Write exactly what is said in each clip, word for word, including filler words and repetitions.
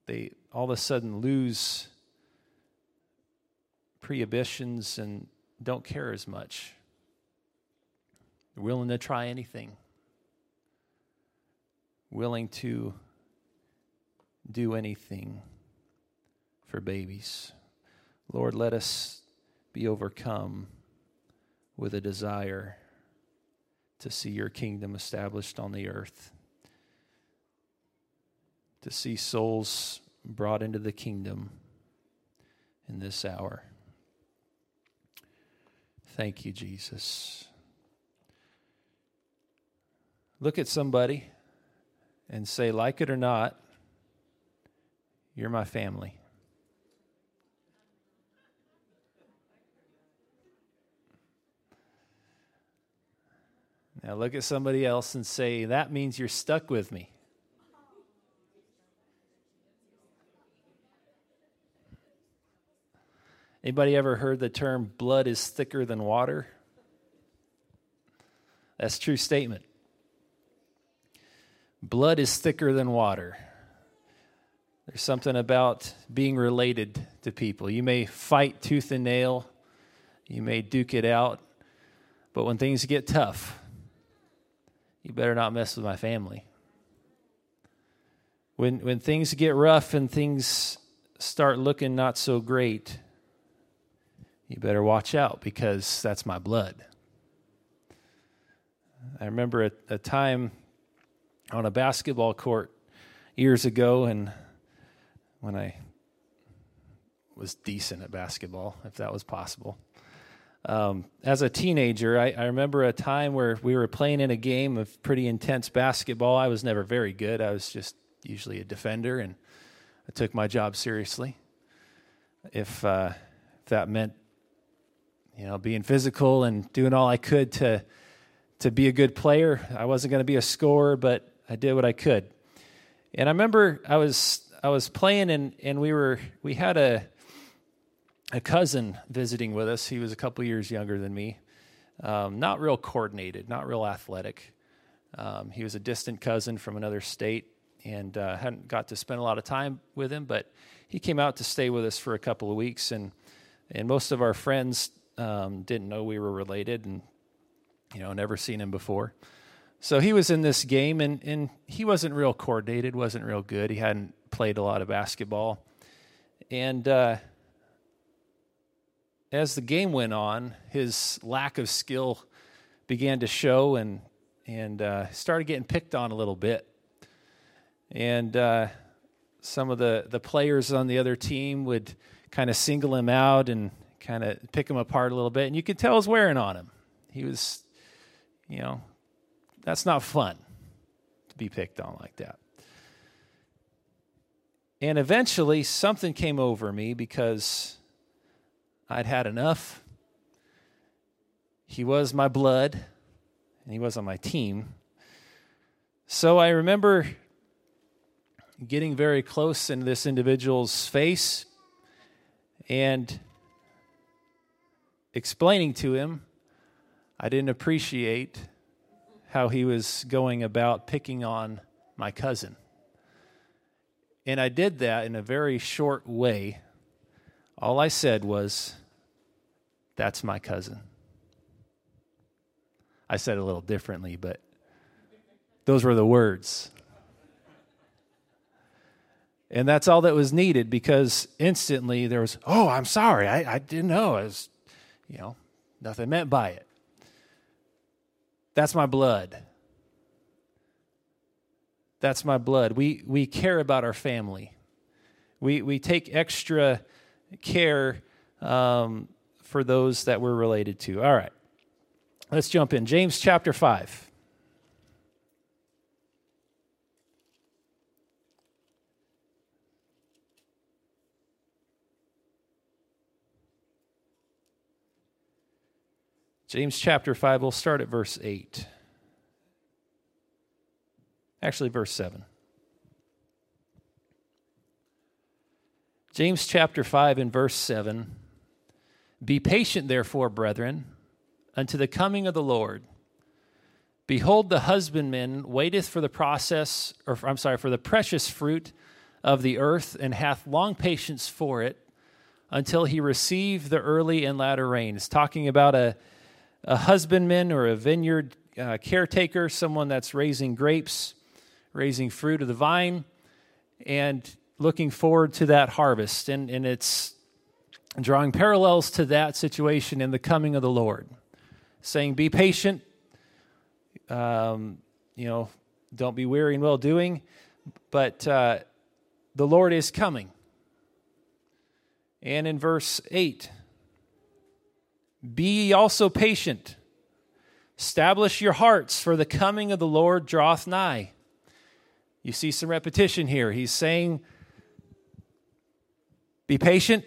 they all of a sudden lose prohibitions and don't care as much. They're willing to try anything. Willing to do anything for babies. Lord, let us be overcome with a desire to see your kingdom established on the earth, to see souls brought into the kingdom in this hour. Thank you, Jesus. Look at somebody and say, like it or not, you're my family. Now look at somebody else and say, that means you're stuck with me. Anybody ever heard the term blood is thicker than water? That's a true statement. Blood is thicker than water. There's something about being related to people. You may fight tooth and nail. You may duke it out. But when things get tough, you better not mess with my family. When when things get rough and things start looking not so great, you better watch out because that's my blood. I remember a, a time on a basketball court years ago, and when I was decent at basketball, if that was possible. Um, as a teenager, I, I remember a time where we were playing in a game of pretty intense basketball. I was never very good. I was just usually a defender, and I took my job seriously. If, uh, if that meant, you know, being physical and doing all I could to to be a good player, I wasn't going to be a scorer, but I did what I could. And I remember I was I was playing, and, and we were we had a a cousin visiting with us. He was a couple years younger than me. Um, not real coordinated, not real athletic. Um, he was a distant cousin from another state, and uh, hadn't got to spend a lot of time with him, but he came out to stay with us for a couple of weeks, and and most of our friends um, didn't know we were related, and you know, never seen him before. So he was in this game, and, and he wasn't real coordinated, wasn't real good. He hadn't played a lot of basketball. And uh, as the game went on, his lack of skill began to show, and and uh, started getting picked on a little bit. And uh, some of the, the players on the other team would kind of single him out and kind of pick him apart a little bit. And you could tell it was wearing on him. He was, you know, that's not fun to be picked on like that. And eventually something came over me because I'd had enough. He was my blood, and he was on my team. So I remember getting very close in this individual's face and explaining to him I didn't appreciate how he was going about picking on my cousin. And I did that in a very short way. All I said was, that's my cousin. I said it a little differently, but those were the words. And that's all that was needed, because instantly there was, oh, I'm sorry, I, I didn't know. I was, you know, nothing meant by it. That's my blood. That's my blood. We we care about our family. We we take extra care um, for those that we're related to. All right, let's jump in. James chapter five. James chapter five, we'll start at verse eight. Actually, verse seven. James chapter five and verse seven. Be patient, therefore, brethren, unto the coming of the Lord. Behold, the husbandman waiteth for the process, or I'm sorry, for the precious fruit of the earth, and hath long patience for it, until he receive the early and latter rain. It's talking about a, a husbandman or a vineyard uh, caretaker, someone that's raising grapes, raising fruit of the vine, and looking forward to that harvest. And, and it's drawing parallels to that situation in the coming of the Lord, saying, be patient, um, you know, don't be weary in well-doing, but uh, the Lord is coming. And in verse eight, be ye also patient, establish your hearts, for the coming of the Lord draweth nigh. You see some repetition here. He's saying, be patient,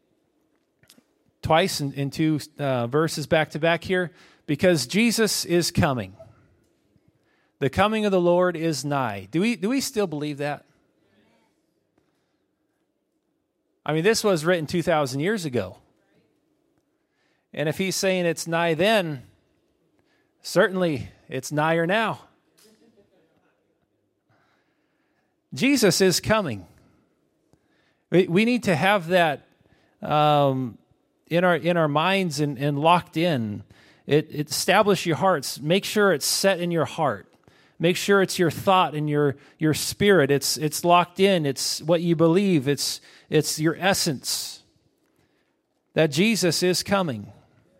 twice in, in two uh, verses back to back here, because Jesus is coming. The coming of the Lord is nigh. Do we, do we still believe that? I mean, this was written two thousand years ago. And if he's saying it's nigh then, certainly it's nigher now. Jesus is coming. We, we need to have that um, in our in our minds and, and locked in. It, it establish your hearts. Make sure it's set in your heart. Make sure it's your thought and your your spirit. It's it's locked in. It's what you believe. It's it's your essence that Jesus is coming.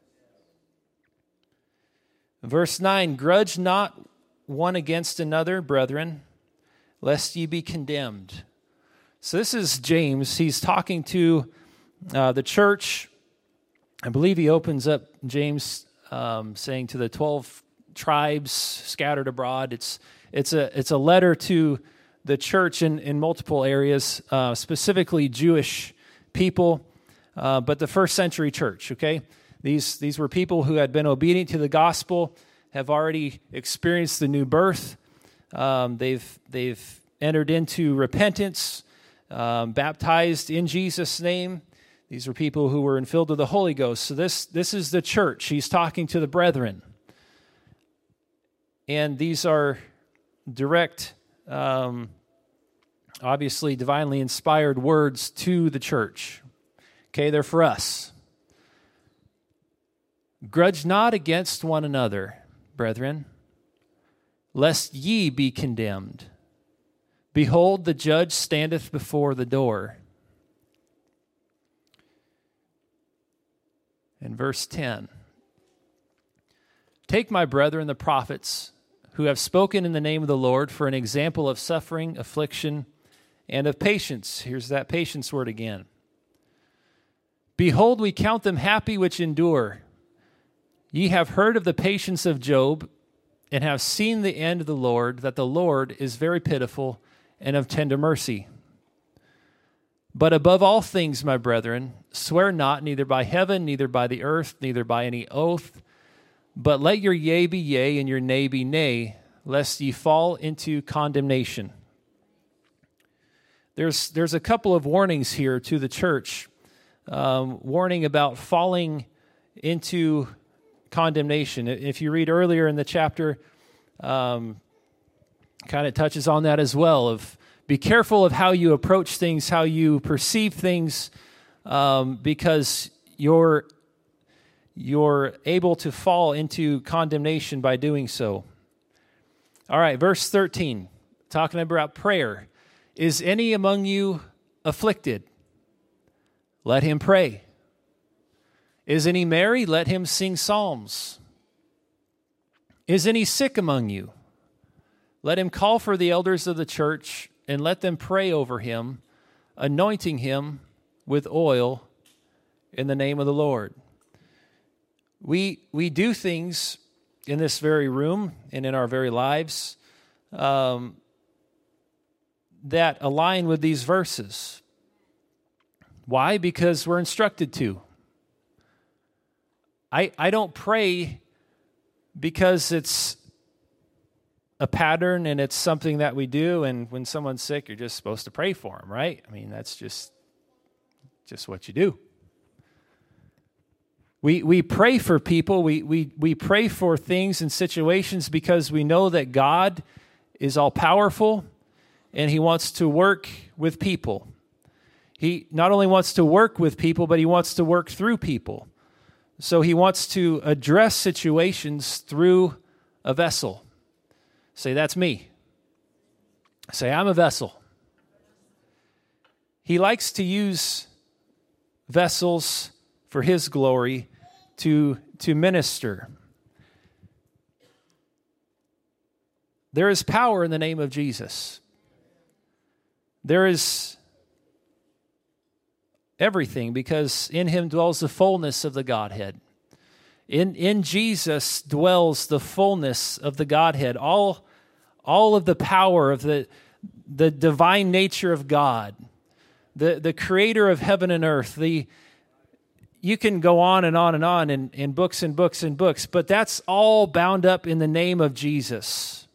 Verse nine, grudge not one against another, brethren, lest ye be condemned. So this is James. He's talking to uh, the church. I believe he opens up James um, saying to the twelve tribes scattered abroad. It's it's a it's a letter to the church in, in multiple areas, uh, specifically Jewish people, uh, but the first century church, okay? These these were people who had been obedient to the gospel, have already experienced the new birth. Um, they've they've entered into repentance, um, baptized in Jesus' name. These were people who were filled with the Holy Ghost. So this this is the church. He's talking to the brethren. And these are direct, um, obviously divinely inspired words to the church. Okay, they're for us. Grudge not against one another, brethren, lest ye be condemned. Behold, the judge standeth before the door. In verse ten, take my brethren the prophets, who have spoken in the name of the Lord, for an example of suffering, affliction, and of patience. Here's that patience word again. Behold, we count them happy which endure. Ye have heard of the patience of Job, and have seen the end of the Lord, that the Lord is very pitiful and of tender mercy. But above all things, my brethren, swear not, neither by heaven, neither by the earth, neither by any oath, but let your yea be yea, and your nay be nay, lest ye fall into condemnation. There's there's a couple of warnings here to the church, um, warning about falling into condemnation. If you read earlier in the chapter, um, kind of touches on that as well, of be careful of how you approach things, how you perceive things, um, because you're you're able to fall into condemnation by doing so. All right, verse thirteen, talking about prayer. Is any among you afflicted? Let him pray. Is any merry? Let him sing psalms. Is any sick among you? Let him call for the elders of the church, and let them pray over him, anointing him with oil in the name of the Lord. We we do things in this very room and in our very lives um, that align with these verses. Why? Because we're instructed to. I I don't pray because it's a pattern and it's something that we do, and when someone's sick, you're just supposed to pray for them, right? I mean, that's just just what you do. We we pray for people. We we we pray for things and situations because we know that God is all powerful and he wants to work with people. He not only wants to work with people, but he wants to work through people. So he wants to address situations through a vessel. Say, that's me. Say, I'm a vessel. He likes to use vessels for his glory to, to minister. There is power in the name of Jesus. There is everything, because in him dwells the fullness of the Godhead. In, in Jesus dwells the fullness of the Godhead. All, all of the power of the, the divine nature of God, the, the creator of heaven and earth. The, you can go on and on and on in, in books and books and books, but that's all bound up in the name of Jesus.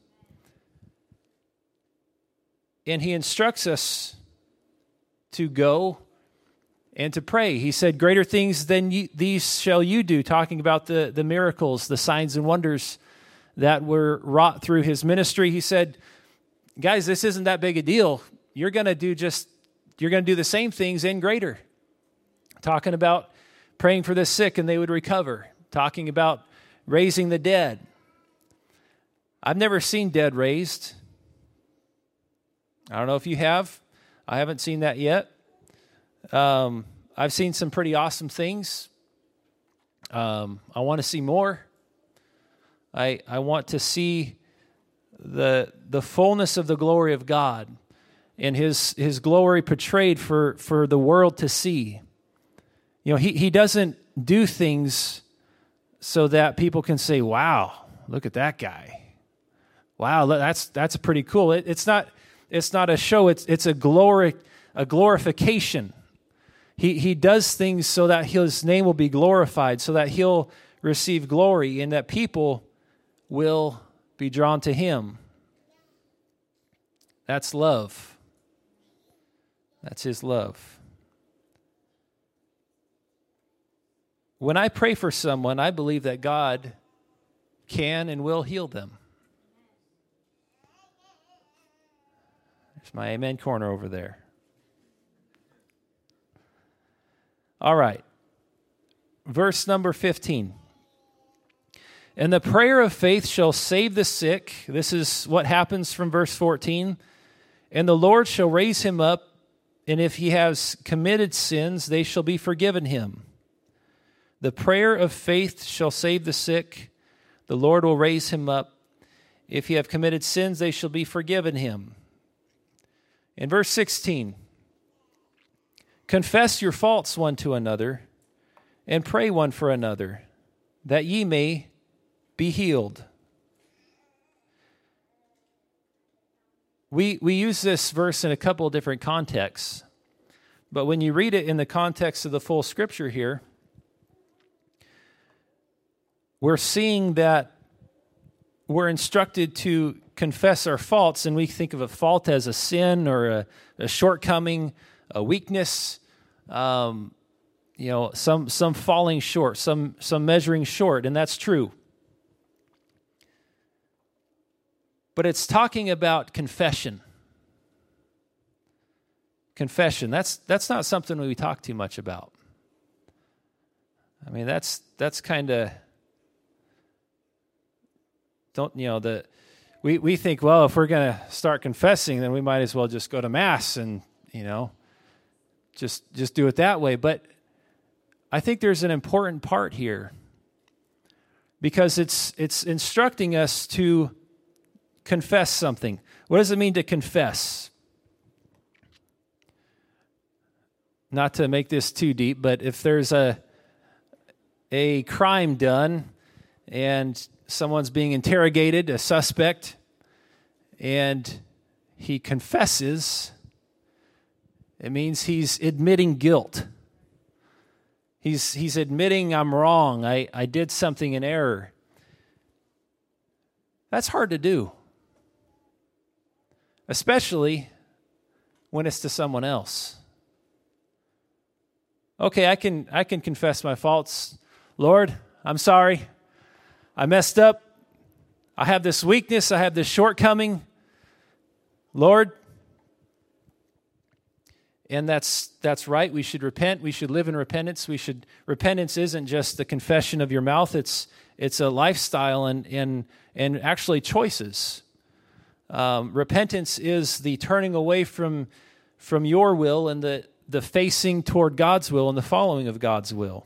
And he instructs us to go and to pray. He said, greater things than you, these shall you do, talking about the, the miracles, the signs and wonders that were wrought through his ministry. He said, guys, this isn't that big a deal. You're going to do just, you're going to do the same things and greater. Talking about praying for the sick and they would recover. Talking about raising the dead. I've never seen dead raised. I don't know if you have. I haven't seen that yet. Um, I've seen some pretty awesome things. Um, I want to see more. I I want to see the the fullness of the glory of God and his his glory portrayed for, for the world to see. You know, he, he doesn't do things so that people can say, wow, look at that guy. Wow, that's that's pretty cool. It, it's not it's not a show, it's it's a glory a glorification. He he does things so that his name will be glorified, so that he'll receive glory and that people will be drawn to him. That's love. That's his love. When I pray for someone, I believe that God can and will heal them. There's my amen corner over there. All right. Verse number fifteen. And the prayer of faith shall save the sick. This is what happens from verse fourteen. And the Lord shall raise him up, and if he has committed sins, they shall be forgiven him. The prayer of faith shall save the sick. The Lord will raise him up. If he have committed sins, they shall be forgiven him. In verse sixteen. Confess your faults one to another, and pray one for another, that ye may be healed. We we use this verse in a couple of different contexts, but when you read it in the context of the full Scripture here, we're seeing that we're instructed to confess our faults, and we think of a fault as a sin or a, a shortcoming, a weakness, um, you know, some some falling short, some some measuring short, and that's true. But it's talking about confession. Confession. That's that's not something we talk too much about. I mean, that's that's kind of don't you know the we we think, well, if we're going to start confessing, then we might as well just go to Mass and, you know, just just do it that way. But I think there's an important part here, because it's it's instructing us to confess something. What does it mean to confess? Not to make this too deep, but if there's a a crime done and someone's being interrogated, a suspect, and he confesses, it means he's admitting guilt. He's he's admitting, I'm wrong, I, I did something in error. That's hard to do, especially when it's to someone else. Okay, I can I can confess my faults. Lord, I'm sorry. I messed up. I have this weakness. I have this shortcoming. Lord, and that's that's right. We should repent. We should live in repentance. We should repentance isn't just the confession of your mouth. It's it's a lifestyle and and and actually choices. Um, repentance is the turning away from from your will and the the facing toward God's will and the following of God's will.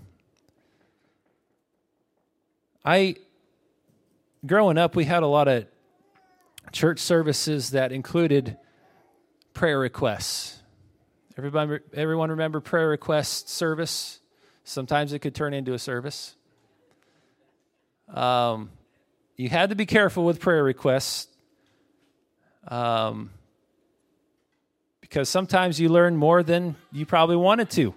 I growing up, we had a lot of church services that included prayer requests. Everybody, everyone remember prayer request service? Sometimes it could turn into a service. Um, you had to be careful with prayer requests um, because sometimes you learn more than you probably wanted to.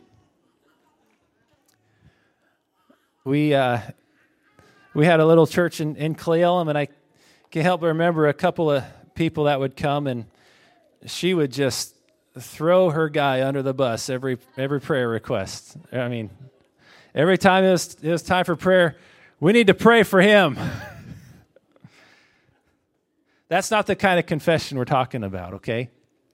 We uh, we had a little church in, in Cle Elum, and I can help remember a couple of people that would come, and she would just throw her guy under the bus every every prayer request. I mean, every time it was, it was time for prayer, we need to pray for him. That's not the kind of confession we're talking about, okay?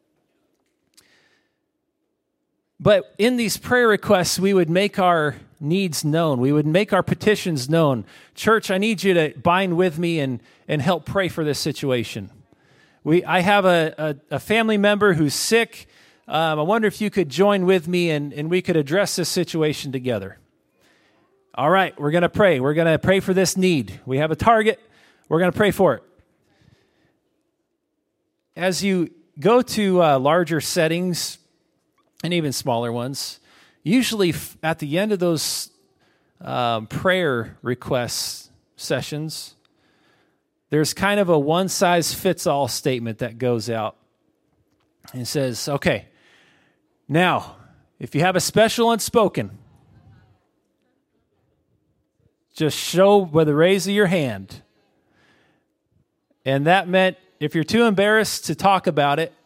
But in these prayer requests, we would make our needs known. We would make our petitions known. Church, I need you to bind with me and, and help pray for this situation. We, I have a, a, a family member who's sick. Um, I wonder if you could join with me and, and we could address this situation together. All right, we're going to pray. We're going to pray for this need. We have a target. We're going to pray for it. As you go to uh, larger settings and even smaller ones, usually f- at the end of those um, prayer request sessions, there's kind of a one-size-fits-all statement that goes out and says, okay, now, if you have a special unspoken, just show with a raise of your hand. And that meant if you're too embarrassed to talk about it,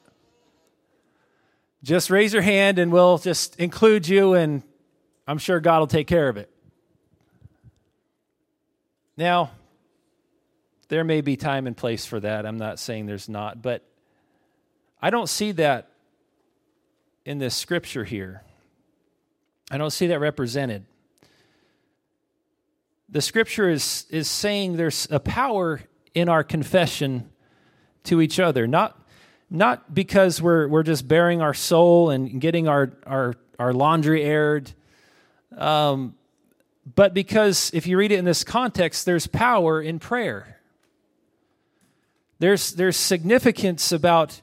just raise your hand and we'll just include you, and I'm sure God will take care of it. Now, there may be time and place for that. I'm not saying there's not, but I don't see that in this scripture here. I don't see that represented. The scripture is, is saying there's a power in our confession to each other, not not because we're we're just bearing our soul and getting our our, our laundry aired, um, but because if you read it in this context, there's power in prayer. There's there's significance about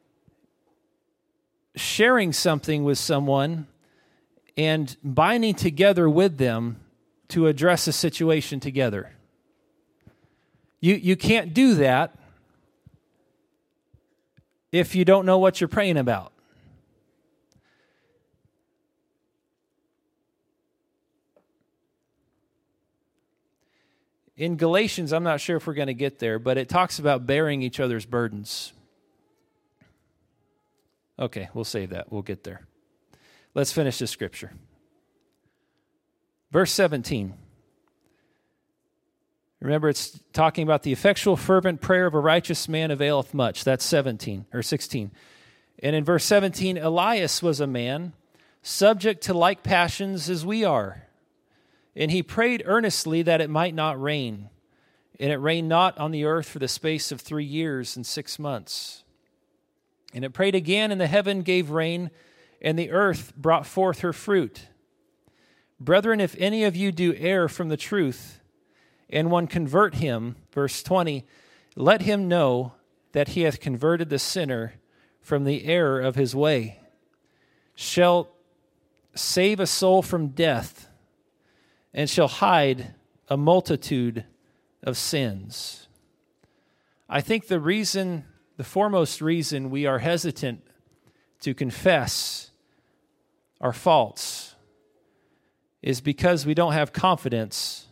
sharing something with someone and binding together with them to address a situation together. You you can't do that if you don't know what you're praying about. In Galatians, I'm not sure if we're going to get there, but it talks about bearing each other's burdens. Okay, we'll save that. We'll get there. Let's finish this scripture. Verse seventeen. Remember, it's talking about the effectual, fervent prayer of a righteous man availeth much. That's seventeen or sixteen. And in verse seventeen, Elias was a man subject to like passions as we are. And he prayed earnestly that it might not rain. And it rained not on the earth for the space of three years and six months. And it prayed again, and the heaven gave rain, and the earth brought forth her fruit. Brethren, if any of you do err from the truth, and one convert him, verse twenty, let him know that he hath converted the sinner from the error of his way, shall save a soul from death, and shall hide a multitude of sins. I think the reason, the foremost reason we are hesitant to confess our faults is because we don't have confidence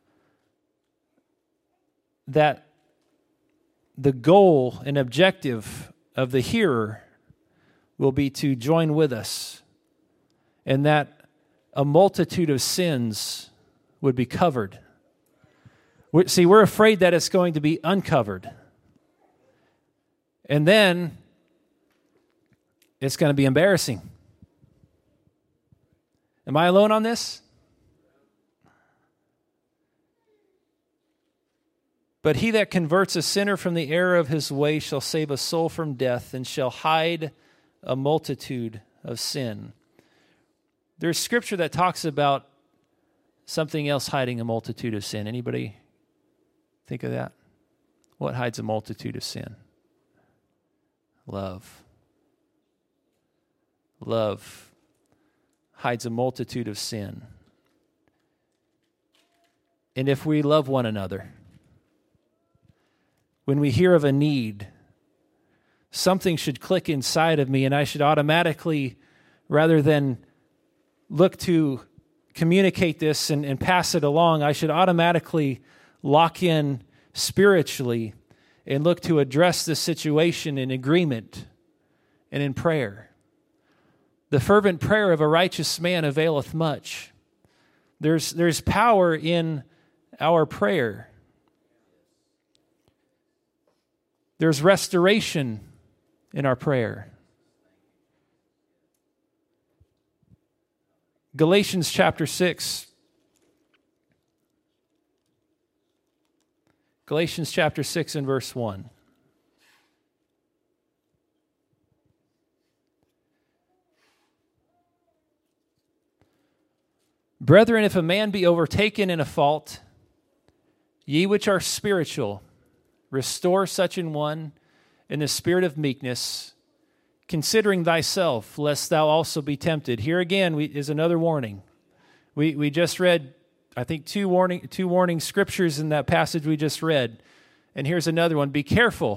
that the goal and objective of the hearer will be to join with us, and that a multitude of sins would be covered. We, see, we're afraid that it's going to be uncovered. And then it's going to be embarrassing. Am I alone on this? But he that converts a sinner from the error of his way shall save a soul from death and shall hide a multitude of sin. There's scripture that talks about something else hiding a multitude of sin. Anybody think of that? What hides a multitude of sin? Love. Love hides a multitude of sin. And if we love one another, when we hear of a need, something should click inside of me, and I should automatically, rather than look to communicate this and, and pass it along, I should automatically lock in spiritually and look to address the situation in agreement and in prayer. The fervent prayer of a righteous man availeth much. There's, there's power in our prayer. There's restoration in our prayer. Galatians chapter six. Galatians chapter six and verse one. Brethren, if a man be overtaken in a fault, ye which are spiritual, restore such an one in the spirit of meekness, considering thyself, lest thou also be tempted. Here again we, is another warning. We we just read, I think, two warning two warning scriptures in that passage we just read. And here's another one. Be careful.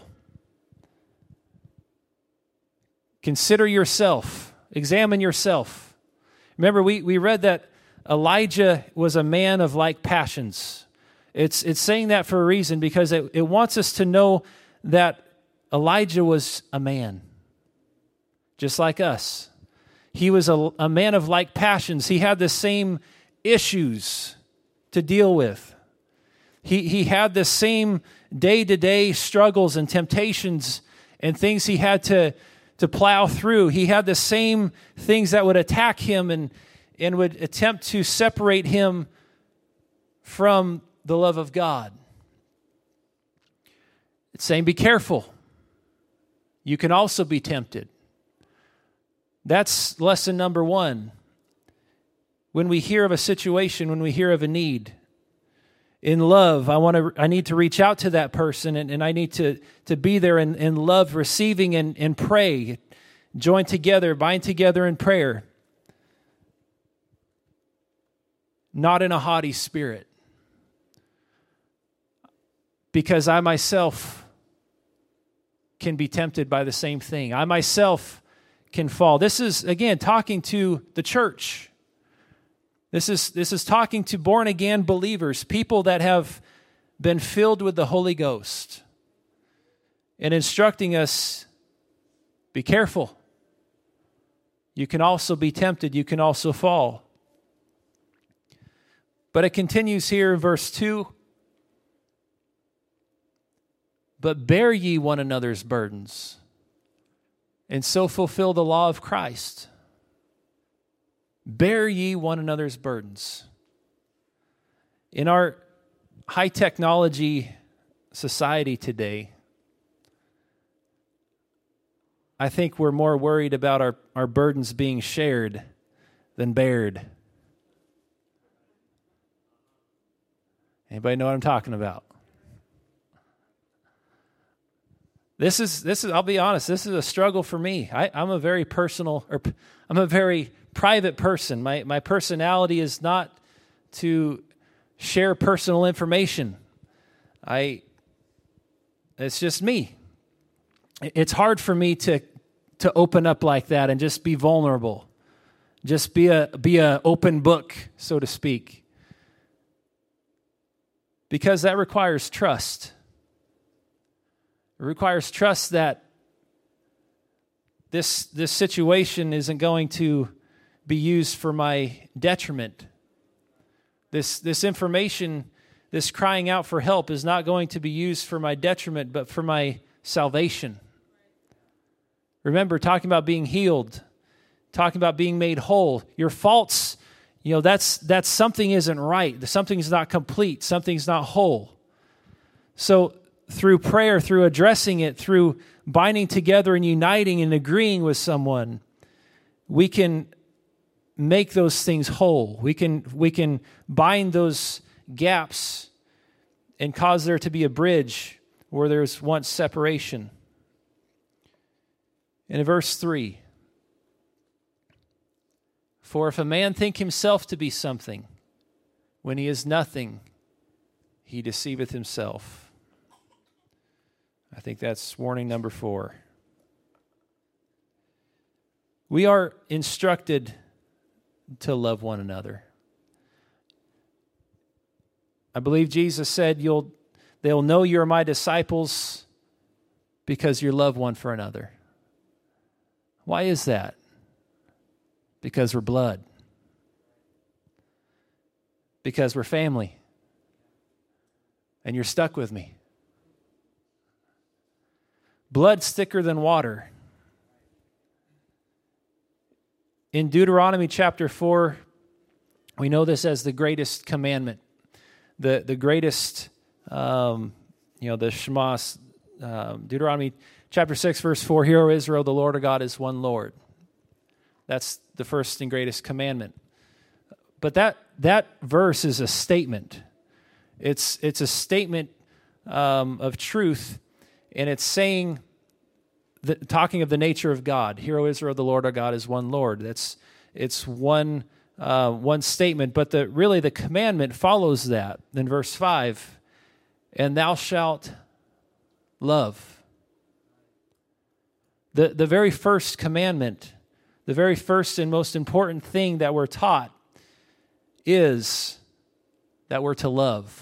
Consider yourself. Examine yourself. Remember, we, we read that Elijah was a man of like passions. It's it's saying that for a reason, because it, it wants us to know that Elijah was a man, just like us. He was a, a man of like passions. He had the same issues to deal with. He, he had the same day-to-day struggles and temptations and things he had to, to plow through. He had the same things that would attack him and, and would attempt to separate him from the love of God. It's saying, be careful. You can also be tempted. That's lesson number one. When we hear of a situation, when we hear of a need, in love, I want to. I need to reach out to that person, and, and I need to, to be there in, in love, receiving and, and pray. Join together, bind together in prayer. Not in a haughty spirit. Because I myself can be tempted by the same thing. I myself can fall. This is, again, talking to the church. This is, this is talking to born-again believers, people that have been filled with the Holy Ghost, and instructing us, be careful. You can also be tempted. You can also fall. But it continues here in verse two. But bear ye one another's burdens, and so fulfill the law of Christ. Bear ye one another's burdens. In our high technology society today, I think we're more worried about our, our burdens being shared than bared. Anybody know what I'm talking about? This is, this is, I'll be honest, this is a struggle for me. I, I'm a very personal, or I'm a very private person. My, my personality is not to share personal information. I, it's just me. It's hard for me to, to open up like that and just be vulnerable. Just be a, be a open book, so to speak. Because that requires trust. It requires trust that this, this situation isn't going to be used for my detriment. This, this information, this crying out for help is not going to be used for my detriment, but for my salvation. Remember, talking about being healed, talking about being made whole. Your faults you know, that's that's something isn't right. Something's not complete. Something's not whole. So through prayer, through addressing it, through binding together and uniting and agreeing with someone, we can make those things whole. We can we can bind those gaps and cause there to be a bridge where there's once separation. And in verse three, for if a man think himself to be something, when he is nothing, he deceiveth himself. I think that's warning number four. We are instructed to love one another. I believe Jesus said, "You'll, they'll know you're my disciples because you love one for another." Why is that? Because we're blood. Because we're family. And you're stuck with me. Blood's thicker than water. In Deuteronomy chapter four, we know this as the greatest commandment. The the greatest, um, you know, the Shema, um, Deuteronomy chapter six, verse four, Hear, O Israel, the Lord our God is one Lord. That's the first and greatest commandment. But that that verse is a statement. It's it's a statement um, of truth, and it's saying, the, talking of the nature of God. Hear, O Israel, the Lord our God is one Lord. That's it's one uh, one statement, but the really the commandment follows that. In verse five, and thou shalt love. The the very first commandment, the very first and most important thing that we're taught is that we're to love.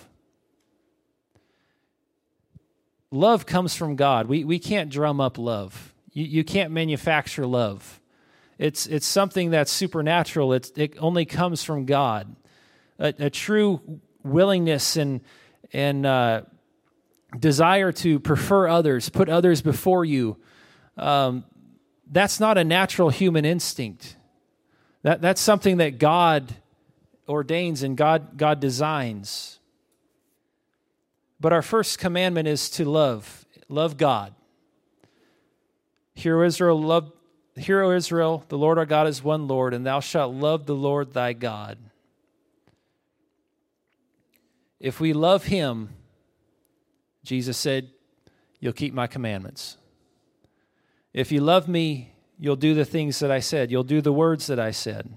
Love comes from God. We we can't drum up love. You you can't manufacture love. It's it's something that's supernatural. It's, it only comes from God. A, a true willingness and and uh, desire to prefer others, put others before you. Um, that's not a natural human instinct. That that's something that God ordains and God God designs. But our first commandment is to love, love God. Hear, O Israel, love, hear, O Israel, the Lord our God is one Lord, and thou shalt love the Lord thy God. If we love him, Jesus said, you'll keep my commandments. If you love me, you'll do the things that I said. You'll do the words that I said.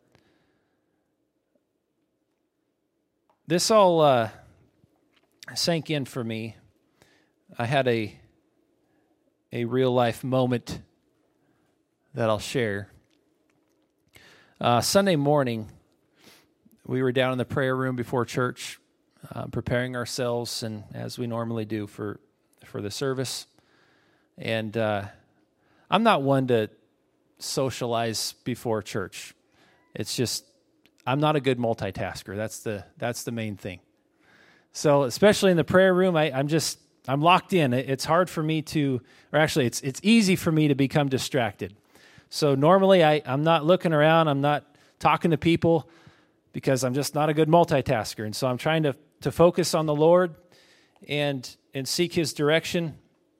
This all uh, sank in for me. I had a a real life moment that I'll share. Uh, Sunday morning, we were down in the prayer room before church, uh, preparing ourselves, and as we normally do for for the service. And uh, I'm not one to socialize before church. It's just I'm not a good multitasker. That's the that's the main thing. So especially in the prayer room, I, I'm just I'm locked in. It's hard for me to, or actually, it's it's easy for me to become distracted. So normally, I I'm not looking around. I'm not talking to people because I'm just not a good multitasker. And so I'm trying to to focus on the Lord and and seek His direction.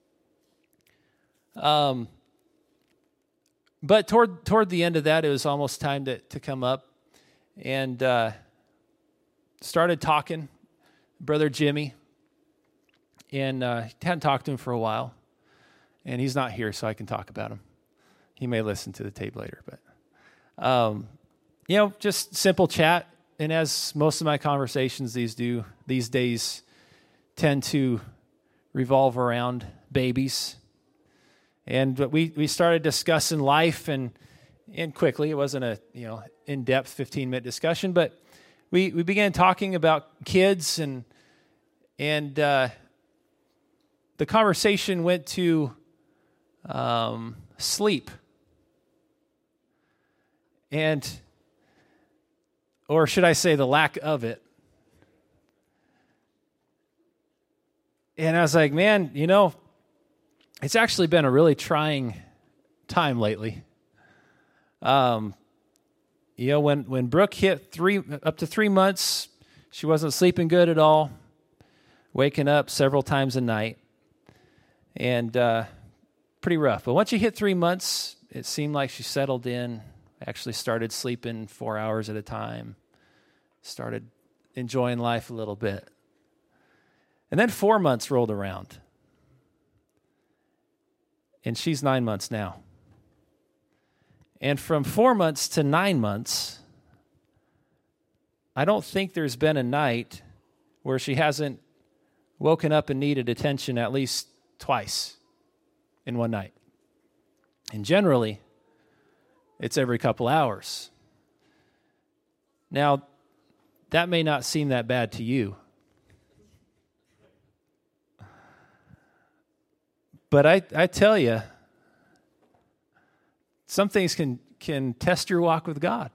Um. But toward toward the end of that, it was almost time to to come up. And uh, started talking, Brother Jimmy, and uh, hadn't talked to him for a while, and he's not here, so I can talk about him. He may listen to the tape later, but um, you know, just simple chat. And as most of my conversations these do these days tend to revolve around babies, and we we started discussing life and. And quickly, it wasn't a you know in-depth fifteen-minute discussion, but we, we began talking about kids, and and uh, the conversation went to um, sleep, and or should I say the lack of it. And I was like, man, you know, it's actually been a really trying time lately. Um, you know, when, when Brooke hit three, up to three months, she wasn't sleeping good at all, waking up several times a night, and uh, pretty rough. But once she hit three months, it seemed like she settled in, actually started sleeping four hours at a time, started enjoying life a little bit. And then four months rolled around, and she's nine months now. And from four months to nine months, I don't think there's been a night where she hasn't woken up and needed attention at least twice in one night. And generally, it's every couple hours. Now, that may not seem that bad to you. But I, I tell you, some things can, can test your walk with God.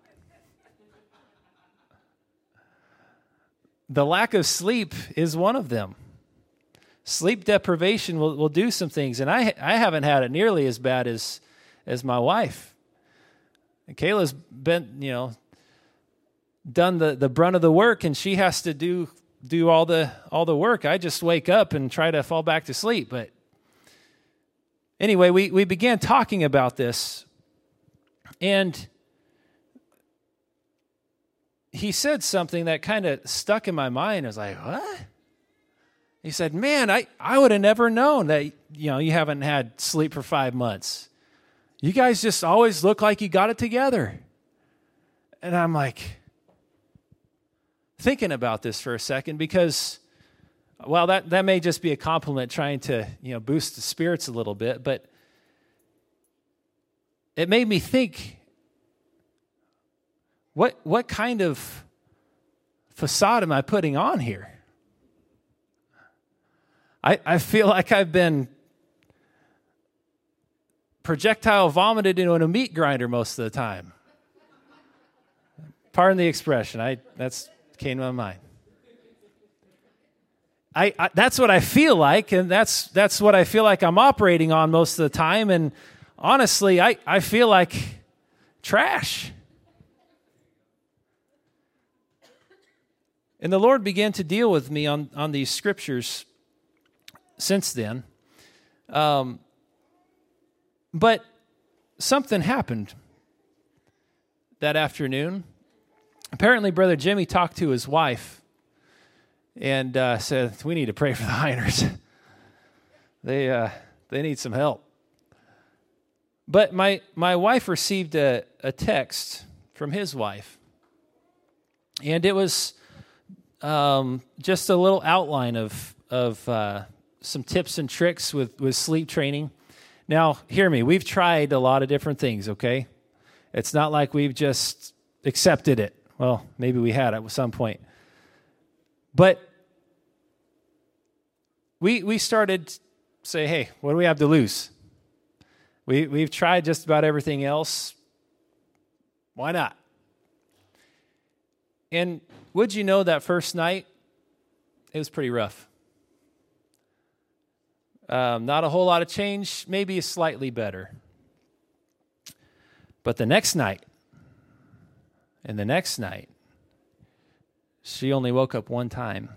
The lack of sleep is one of them. Sleep deprivation will, will do some things, and I I haven't had it nearly as bad as as my wife. And Kayla's been, you know, done the, the brunt of the work, and she has to do do all the all the work. I just wake up and try to fall back to sleep. But anyway, we, we began talking about this, and he said something that kind of stuck in my mind. I was like, what? He said, man, I, I would have never known that, you know, you haven't had sleep for five months. You guys just always look like you got it together. And I'm like, thinking about this for a second, because, well, that, that may just be a compliment trying to, you know, boost the spirits a little bit, but it made me think, what what kind of facade am I putting on here? I, I feel like I've been projectile vomited into a meat grinder most of the time. Pardon the expression. I that's came to my mind. I, I that's what I feel like, and that's that's what I feel like I'm operating on most of the time. And honestly, I, I feel like trash. And the Lord began to deal with me on, on these scriptures since then. Um, but something happened that afternoon. Apparently, Brother Jimmy talked to his wife and uh, said, we need to pray for the Heiners. they uh, they need some help. But my, my wife received a, a text from his wife. And it was um, just a little outline of, of uh, some tips and tricks with, with sleep training. Now, hear me. We've tried a lot of different things, okay? It's not like we've just accepted it. Well, maybe we had at some point. But we we started to say, hey, what do we have to lose? We, we've tried just about everything else. Why not? And would you know that first night, it was pretty rough. Um, not a whole lot of change, maybe slightly better. But the next night, and the next night, she only woke up one time.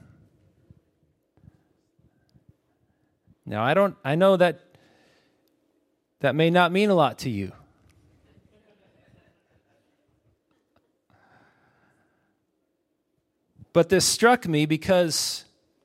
Now, I don't, I know that that may not mean a lot to you. But this struck me because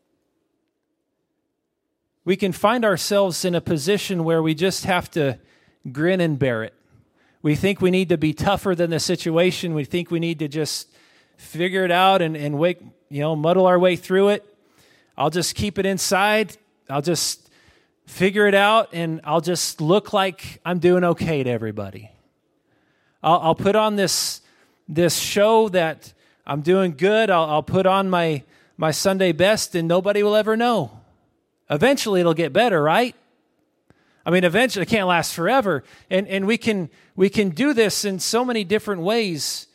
we can find ourselves in a position where we just have to grin and bear it. We think we need to be tougher than the situation. We think we need to just figure it out and, and wake, you know, muddle our way through it. I'll just keep it inside. I'll just figure it out, and I'll just look like I'm doing okay to everybody. I'll, I'll put on this this show that I'm doing good. I'll, I'll put on my my Sunday best, and nobody will ever know. Eventually, it'll get better, right? I mean, eventually, it can't last forever, and and we can we can do this in so many different ways,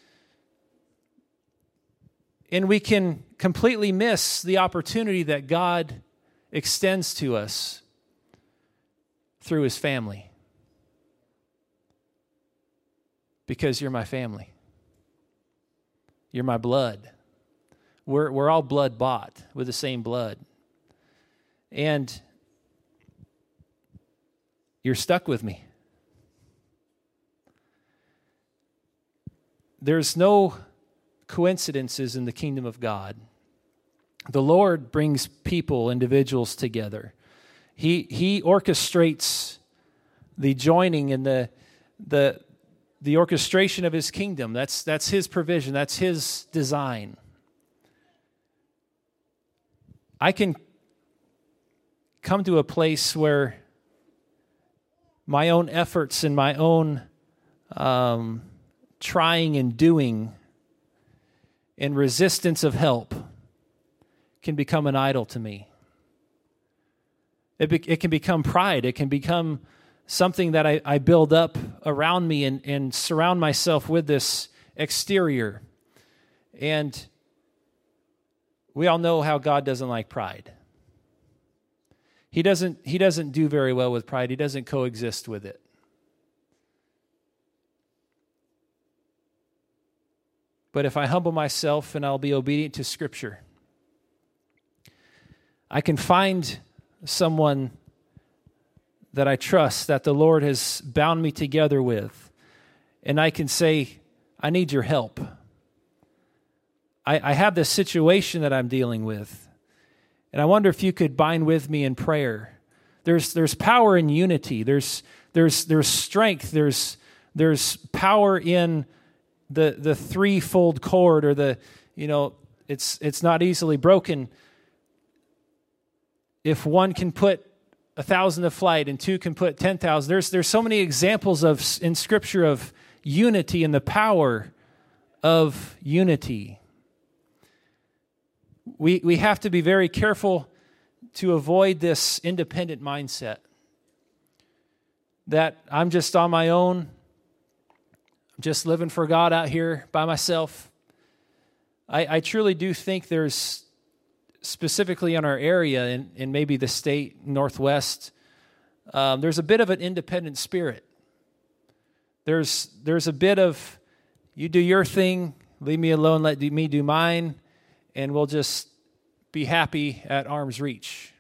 and we can completely miss the opportunity that God extends to us through His family. Because you're my family. You're my blood. We're, we're all blood bought with the same blood. And you're stuck with me. There's no coincidences in the kingdom of God. The Lord brings people, individuals together. He He orchestrates the joining and the the the orchestration of His kingdom. That's that's His provision. That's His design. I can come to a place where my own efforts and my own um, trying and doing and resistance of help can become an idol to me. It, be, it can become pride. It can become something that I, I build up around me and, and surround myself with this exterior. And we all know how God doesn't like pride. He doesn't, he doesn't do very well with pride. He doesn't coexist with it. But if I humble myself and I'll be obedient to Scripture, I can find someone that I trust, that the Lord has bound me together with, and I can say, I need your help. I, I have this situation that I'm dealing with, and I wonder if you could bind with me in prayer. There's there's power in unity. There's there's there's strength. There's there's power in the the threefold cord, or the you know it's it's not easily broken. If one can put a thousand to flight and two can put ten thousand, there's there's so many examples of in Scripture of unity and the power of unity. We we have to be very careful to avoid this independent mindset that I'm just on my own, I'm just living for God out here by myself. I, I truly do think there's, specifically in our area and, and maybe the state, Northwest, um, there's a bit of an independent spirit. There's there's a bit of, you do your thing, leave me alone, let me do mine, and we'll just be happy at arm's reach.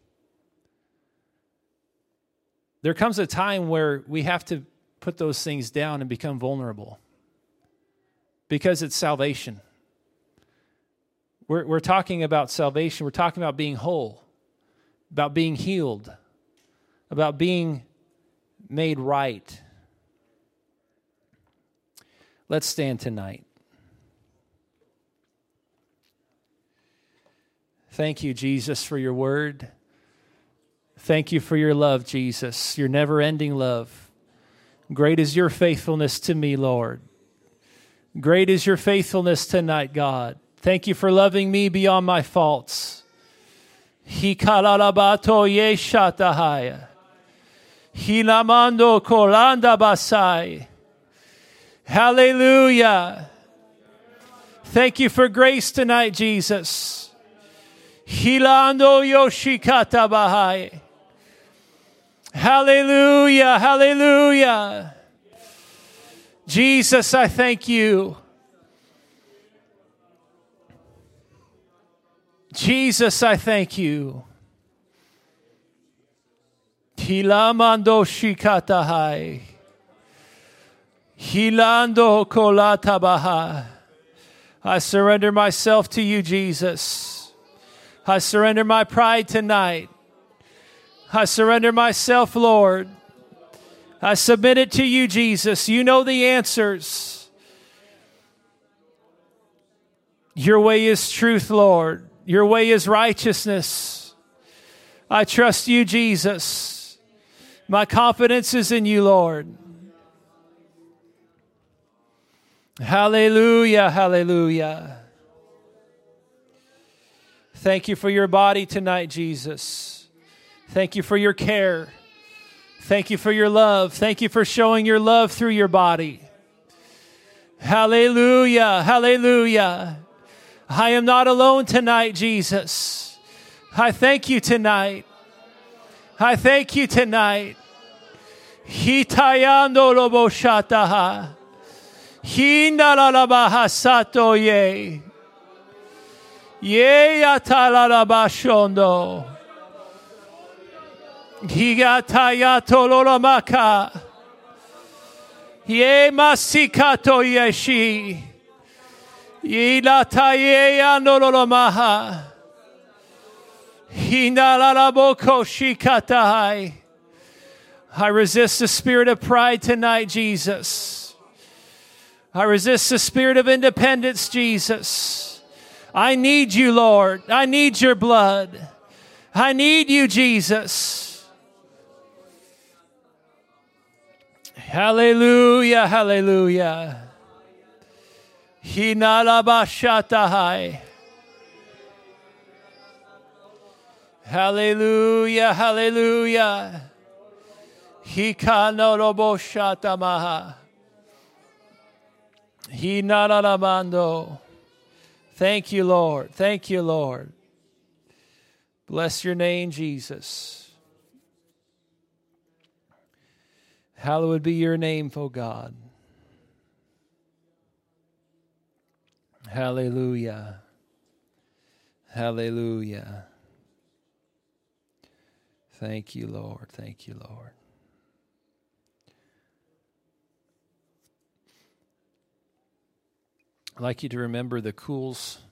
There comes a time where we have to put those things down and become vulnerable because it's salvation. We're, we're talking about salvation. We're talking about being whole, about being healed, about being made right. Let's stand tonight. Thank you, Jesus, for your word. Thank you for your love, Jesus, your never-ending love. Great is your faithfulness to me, Lord. Great is your faithfulness tonight, God. Thank you for loving me beyond my faults. Hikalalabato yeshatahaya. Hilamando kolanda basai. Hallelujah. Thank you for grace tonight, Jesus. Hilando yoshikata bahai. Hallelujah, hallelujah. Jesus, I thank you. Jesus, I thank you. Hilamando shikata hai. Hilando kolata baha. I surrender myself to you, Jesus. I surrender my pride tonight. I surrender myself, Lord. I submit it to you, Jesus. You know the answers. Your way is truth, Lord. Your way is righteousness. I trust you, Jesus. My confidence is in you, Lord. Hallelujah, hallelujah. Thank you for your body tonight, Jesus. Thank you for your care. Thank you for your love. Thank you for showing your love through your body. Hallelujah, hallelujah. I am not alone tonight, Jesus. I thank you tonight. I thank you tonight. Hitayando lobo shataha. Hinalalabahasato ye. Ye atalalabashondo. Higatayatololamaka. Ye masikato yeshi. Ye lataye anololamaha. Hinalalaboko shikatai. I resist the spirit of pride tonight, Jesus. I resist the spirit of independence, Jesus. I need you, Lord. I need your blood. I need you, Jesus. Hallelujah, hallelujah. Hinalabashatahai. Hallelujah, hallelujah. Hikanoroboshatamaha. Hinalamando. Thank you, Lord. Thank you, Lord. Bless your name, Jesus. Hallowed be your name, O God. Hallelujah. Hallelujah. Thank you, Lord. Thank you, Lord. I'd like you to remember the Cools